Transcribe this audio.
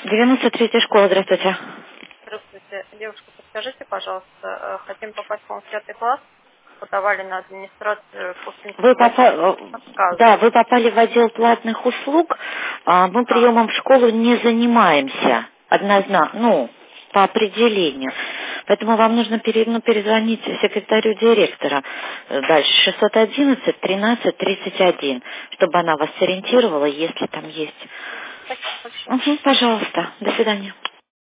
93-я школа, здравствуйте. Здравствуйте. Девушка, подскажите, пожалуйста, хотим попасть, по-моему, в 5 класс, подавали на администрацию Вы Кушкинского района, попали, да, отказывают. вы попали в отдел платных услуг. Мы А, приемом в школу не занимаемся однозначно, по определению. Поэтому вам нужно перезвонить секретарю директора. Дальше 611 13 31, чтобы она вас сориентировала, если там есть. спасибо большое. Угу, пожалуйста. До свидания.